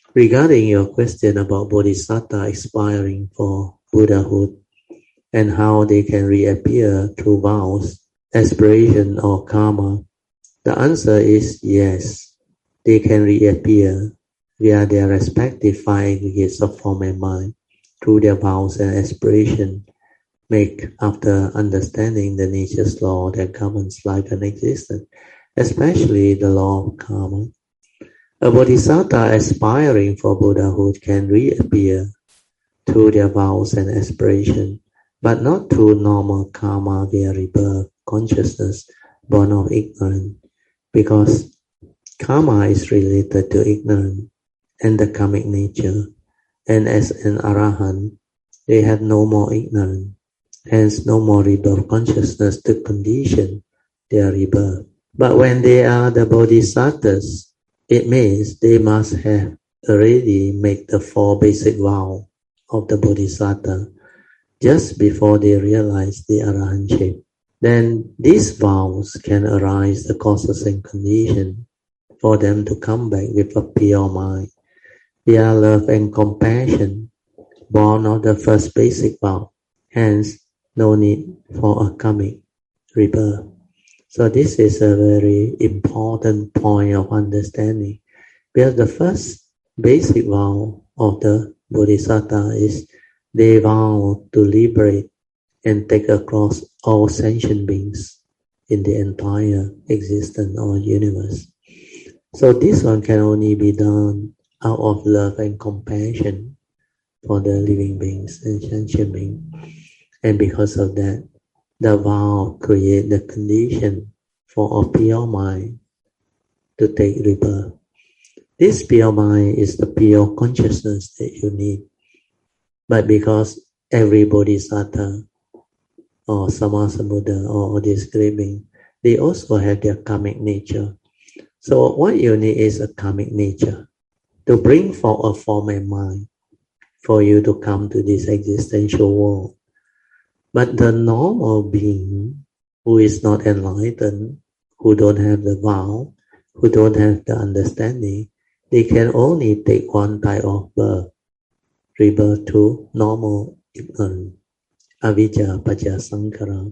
Regarding your question about bodhisattva aspiring for Buddhahood and how they can reappear through vows, aspiration or karma, the answer is yes, they can reappear via their respective five aggregates of form and mind through their vows and aspiration make after understanding the nature's law that governs life and existence, especially the law of karma. A bodhisattva aspiring for Buddhahood can reappear through their vows and aspiration, but not through normal karma via rebirth, consciousness born of ignorance, because karma is related to ignorance and the karmic nature, and as an arahant, they have no more ignorance, hence no more rebirth consciousness to condition their rebirth. But when they are the bodhisattvas, it means they must have already made the four basic vows of the bodhisattva just before they realize the arahantship. Then these vows can arise the causes and conditions for them to come back with a pure mind, via love and compassion, born of the first basic vow. Hence, no need for a karmic rebirth. So this is a very important point of understanding, because the first basic vow of the bodhisattva is they vow to liberate and take across all sentient beings in the entire existence or universe. So this one can only be done out of love and compassion for the living beings and sentient beings. And because of that, the vow creates the condition for a pure mind to take rebirth. This pure mind is the pure consciousness that you need. But because every bodhisattva or Sammasambuddha or this great being, they also have their karmic nature. So what you need is a karmic nature to bring forth a form and mind for you to come to this existential world. But the normal being who is not enlightened, who don't have the vow, who don't have the understanding, they can only take one type of birth, rebirth to normal ignorance, avijja paja sankhara.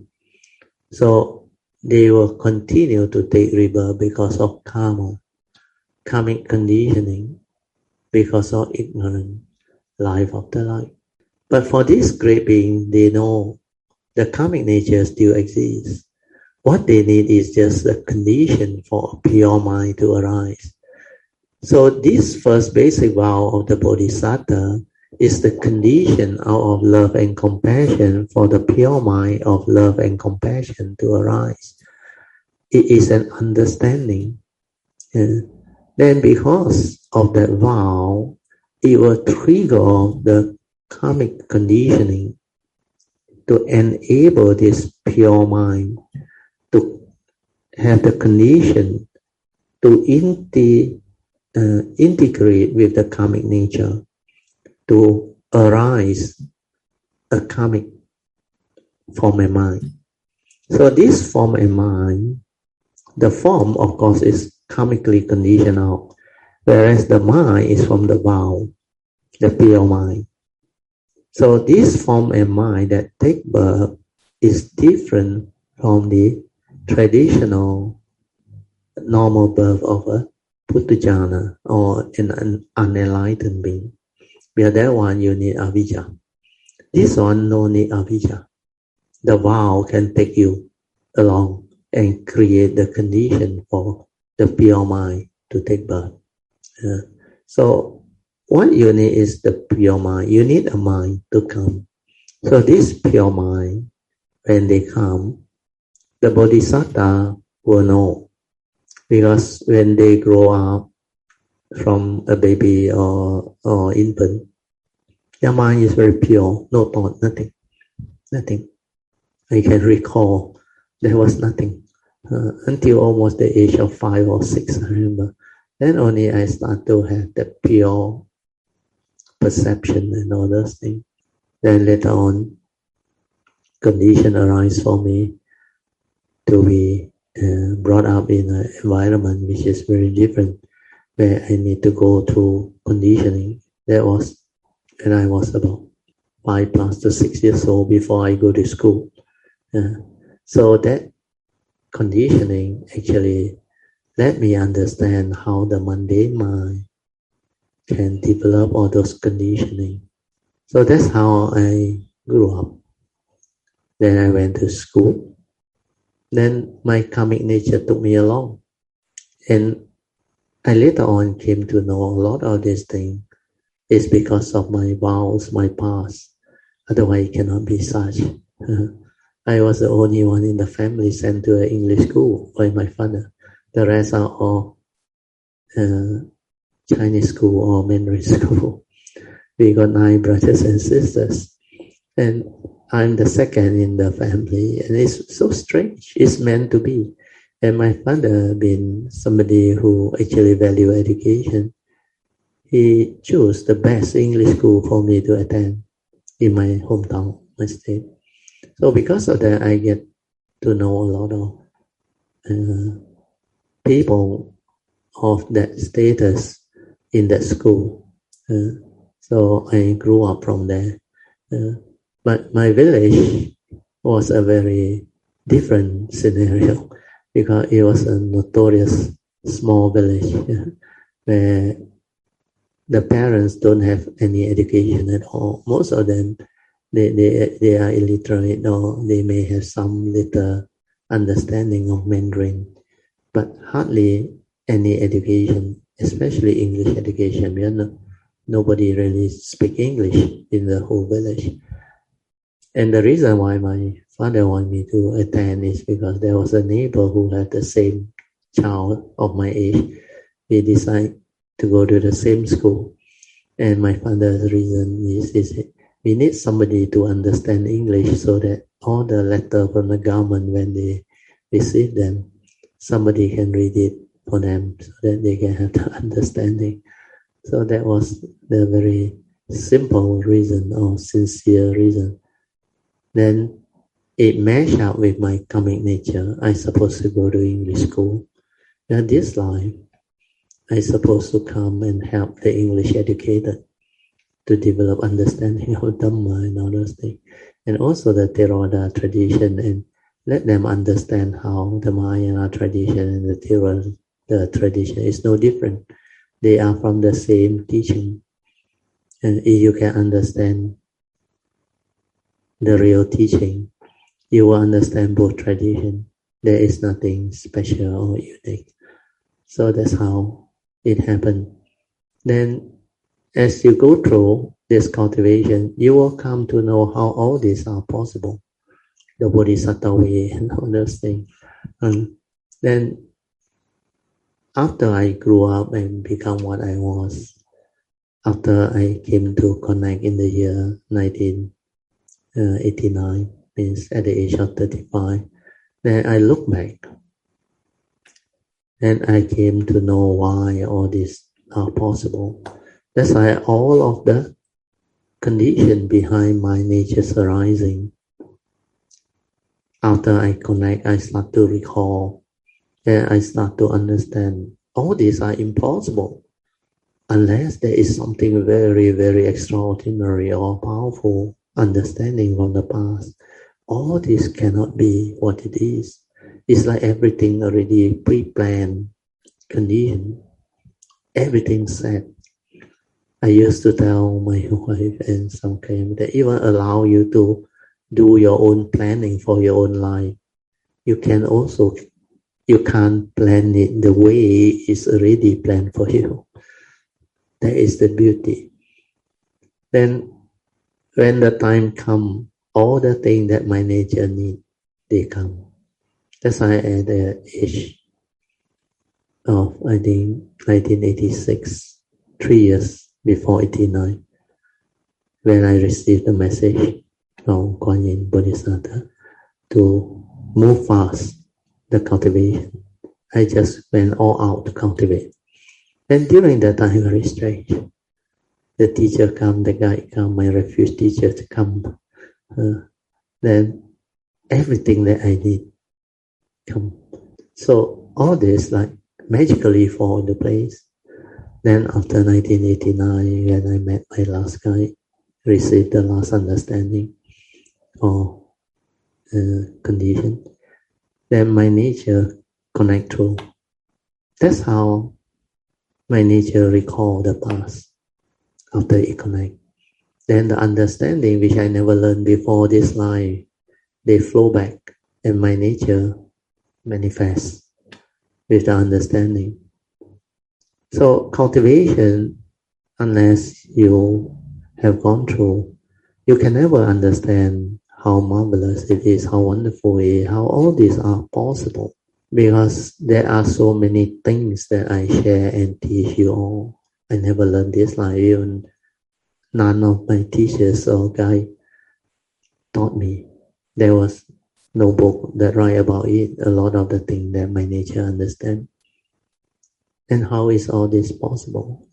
So they will continue to take rebirth because of karma, karmic conditioning, because of ignorance, life after life. But for this great being, they know the karmic nature still exists. What they need is just a condition for a pure mind to arise. So this first basic vow of the bodhisattva is the condition out of love and compassion for the pure mind of love and compassion to arise. It is an understanding. And then because of that vow, it will trigger the karmic conditioning to enable this pure mind to have the condition to integrate with the karmic nature, to arise a karmic form and mind. So this form and mind, the form of course is karmically conditioned out, whereas the mind is from the vow, the pure mind. So this form and mind that take birth is different from the traditional normal birth of a Puthujjana or an unenlightened being. Because that one you need avijja. This one no need avijja. The vow can take you along and create the condition for the pure mind to take birth. So what you need is the pure mind. You need a mind to come. So this pure mind, when they come, the bodhisattva will know. Because when they grow up from a baby or infant, their mind is very pure, no thought, nothing. I can recall there was nothing until almost the age of 5 or 6, I remember. Then only I start to have the pure perception and all those things. Then later on, condition arise for me to be brought up in an environment which is very different where I need to go through conditioning. That was when I was about 5 plus to 6 years old before I go to school. So that conditioning actually let me understand how the mundane mind can develop all those conditioning. So that's how I grew up. Then I went to school. Then my karmic nature took me along. And I later on came to know a lot of these things is because of my vows, my past. Otherwise it cannot be such. I was the only one in the family sent to an English school by my father. The rest are all Chinese school or Mandarin school. We got 9 brothers and sisters. And I'm the second in the family. And it's so strange. It's meant to be. And my father being somebody who actually value education, he chose the best English school for me to attend in my hometown, my state. So because of that, I get to know a lot of people of that status in that school. So I grew up from there. But my village was a very different scenario because it was a notorious small village where the parents don't have any education at all. Most of them, they are illiterate or they may have some little understanding of Mandarin, but hardly any education, especially English education. Nobody really speak English in the whole village. And the reason why my father wanted me to attend is because there was a neighbor who had the same child of my age. We decided to go to the same school. And my father's reason is we need somebody to understand English so that all the letter from the government, when they receive them, somebody can read it for them so that they can have the understanding. So that was the very simple reason or sincere reason. Then it matched up with my karmic nature. I supposed to go to English school. Now this life, I supposed to come and help the English educated to develop understanding of Dhamma and all those things. And also the Theravada tradition, and let them understand how the Mahayana tradition and the Theravada tradition is no different. They are from the same teaching. And if you can understand the real teaching, you will understand both traditions. There is nothing special or unique. So that's how it happened. Then as you go through this cultivation, you will come to know how all these are possible. The Bodhisattva way and all those things. And then after I grew up and become what I was, after I came to connect in the year 1989, means at the age of 35, then I look back and I came to know why all these are possible. That's why all of the condition behind my nature's arising, after I connect, I start to recall, and I start to understand all these are impossible unless there is something very, very extraordinary or powerful understanding from the past. All this cannot be what it is. It's like everything already pre-planned, conditioned, everything set. I used to tell my wife and some came that even allow you to do your own planning for your own life. You can't plan it the way it's already planned for you. That is the beauty. Then when the time comes, all the things that my nature needs, they come. That's why at the age of, I think, 1986, 3 years before 89, when I received the message from Kuan Yin Bodhisattva to move fast, the cultivation, I just went all out to cultivate. And during that time, very strange. The teacher come, the guide come, my refuge teacher to come. Then everything that I need come. So all this like magically fall into place. Then after 1989, when I met my last guide, received the last understanding or condition, then my nature connect through. That's how my nature recall the past after it connect. Then the understanding which I never learned before this life, they flow back and my nature manifests with the understanding. So cultivation, unless you have gone through, you can never understand how marvelous it is, how wonderful it is, how all these are possible. Because there are so many things that I share and teach you all. I never learned this life. Even none of my teachers or guides taught me. There was no book that write about it. A lot of the things that my nature understand. And how is all this possible?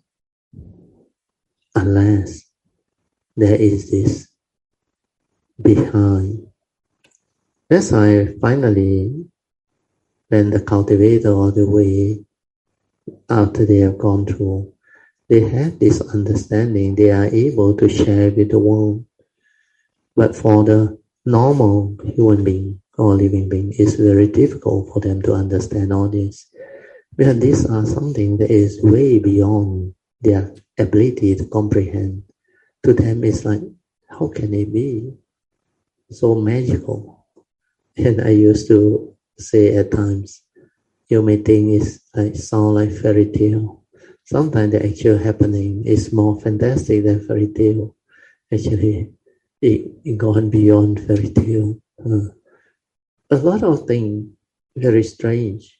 Unless there is this behind. That's why finally, when the cultivator or the way, after they have gone through, they have this understanding, they are able to share with the world. But for the normal human being or living being, it's very difficult for them to understand all this. Because these are something that is way beyond their ability to comprehend. To them, it's like, how can it be so magical? And I used to say at times, you may think it's like sound like fairy tale. Sometimes the actual happening is more fantastic than fairy tale. Actually, it gone beyond fairy tale. A lot of things very strange.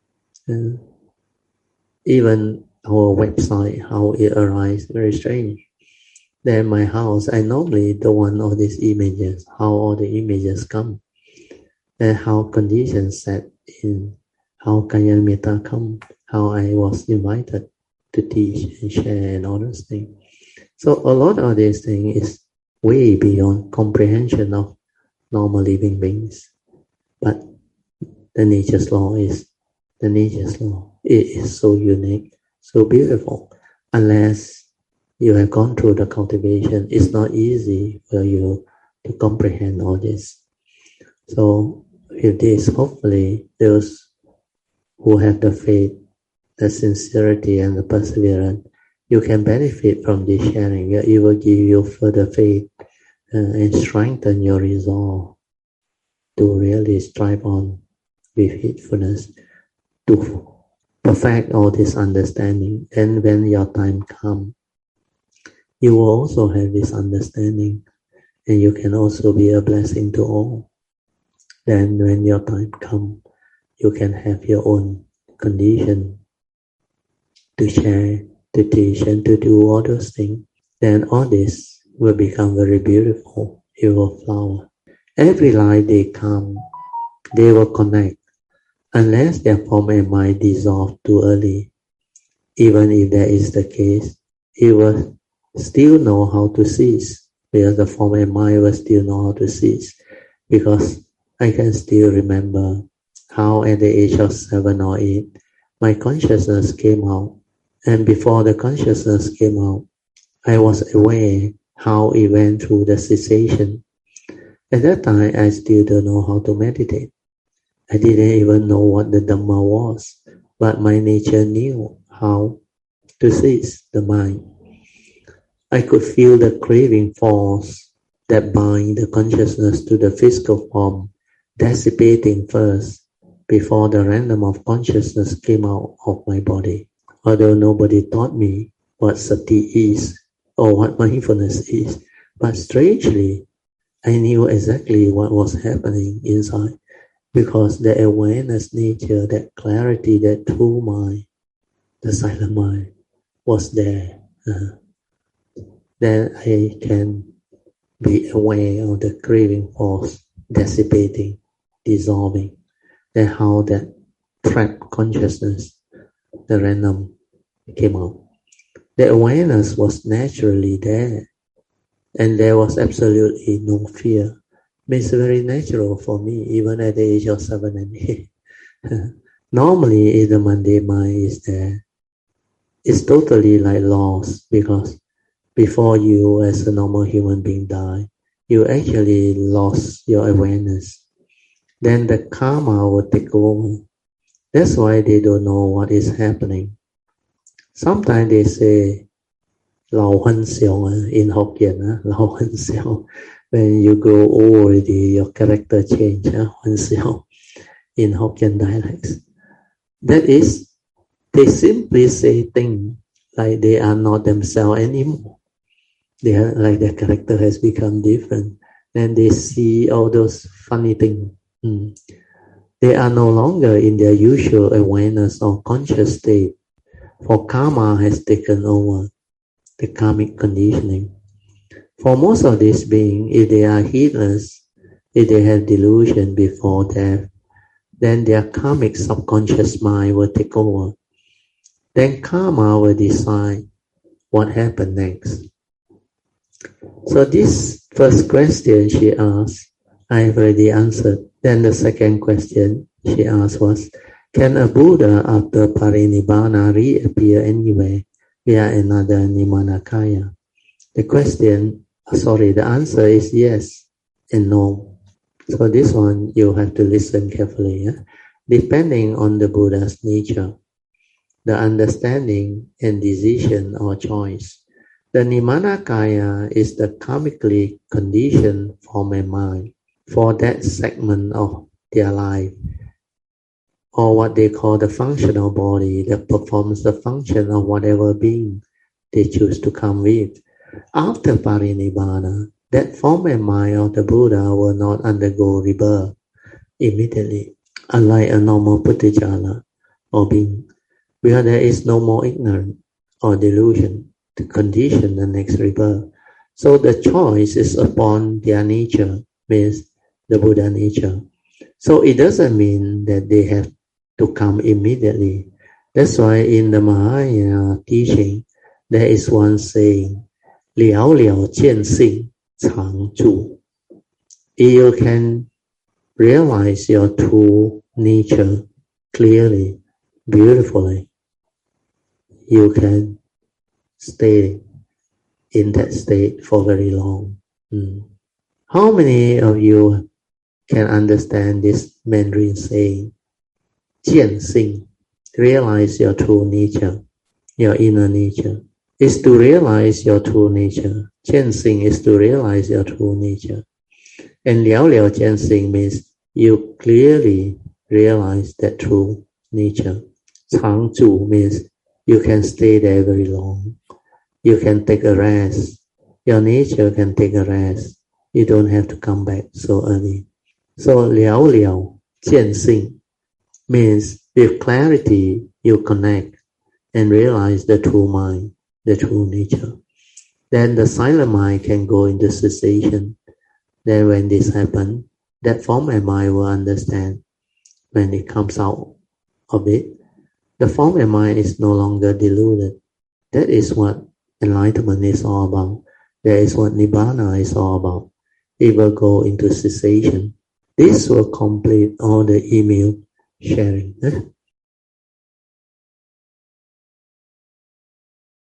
Even our website, how it arises, very strange. Then my house, I normally don't want all these images, how all the images come, and how conditions set in, how Kayamita come, how I was invited to teach and share and all those things. So a lot of these things is way beyond comprehension of normal living beings. But the nature's law is the nature's law. It is so unique, so beautiful. Unless you have gone through the cultivation, it's not easy for you to comprehend all this. So with this, hopefully, those who have the faith, the sincerity and the perseverance, you can benefit from this sharing. It will give you further faith and strengthen your resolve to really strive on with faithfulness to perfect all this understanding. And when your time comes, you will also have this understanding and you can also be a blessing to all. Then when your time comes, you can have your own condition to share, to teach and to do all those things. Then all this will become very beautiful. It will flower. Every life they come, they will connect. Unless their form and mind dissolve too early, even if that is the case, it will still know how to cease, because the form and mind will still know how to cease. Because I can still remember how at the age of 7 or 8, my consciousness came out. And before the consciousness came out, I was aware how it went through the cessation. At that time, I still don't know how to meditate. I didn't even know what the Dhamma was, but my nature knew how to cease the mind. I could feel the craving force that bind the consciousness to the physical form, dissipating first before the random of consciousness came out of my body. Although nobody taught me what sati is or what mindfulness is, but strangely, I knew exactly what was happening inside. Because the awareness nature, that clarity, that true mind, the silent mind was there. Then I can be aware of the craving force dissipating, dissolving. Then how that trapped consciousness, the random, came out. The awareness was naturally there. And there was absolutely no fear. It's very natural for me, even at the age of 7 and 8. Normally, the Monday mind is there. is totally like lost, because before you as a normal human being die, you actually lost your awareness. Then the karma will take over. That's why they don't know what is happening. Sometimes they say, Lao Hen Xiao in Hokkien, Lao Hen Xiao. When you grow old already, your character change, Hen Xiao, in Hokkien dialects. That is, they simply say things like they are not themselves anymore. They are like their character has become different. Then they see all those funny things. They are no longer in their usual awareness or conscious state, for karma has taken over, the karmic conditioning. For most of these beings, if they are heedless, if they have delusion before death, then their karmic subconscious mind will take over. Then karma will decide what happened next. So this first question she asked, I have already answered. Then the second question she asked was, can a Buddha after Parinibbana reappear anywhere via another Nimanakaya? The answer is yes and no. So this one you have to listen carefully. Depending on the Buddha's nature, the understanding and decision or choice. The Nimanakaya is the karmically conditioned form and mind for that segment of their life, or what they call the functional body that performs the function of whatever being they choose to come with. After Parinibbana, that form and mind of the Buddha will not undergo rebirth immediately, unlike a normal Puttujala or being, where there is no more ignorance or delusion to condition the next rebirth. So the choice is upon their nature, means the Buddha nature. So it doesn't mean that they have to come immediately. That's why in the Mahayana teaching, there is one saying, 了了见性常住. You can realize your true nature clearly, beautifully. You can stay in that state for very long. How many of you can understand this Mandarin saying? 见性, realize your true nature, your inner nature. Is to realize your true nature. 见性 is to realize your true nature. And 了了见性 means you clearly realize that true nature. 常住 means you can stay there very long. You can take a rest. Your nature can take a rest. You don't have to come back so early. So 了了见性 means with clarity you connect and realize the true mind, the true nature. Then the silent mind can go into cessation. Then when this happens, that form and mind will understand. When it comes out of it, the form and mind is no longer deluded. That is what enlightenment is all about. That is what Nibbana is all about. It will go into cessation. This will complete all the email sharing.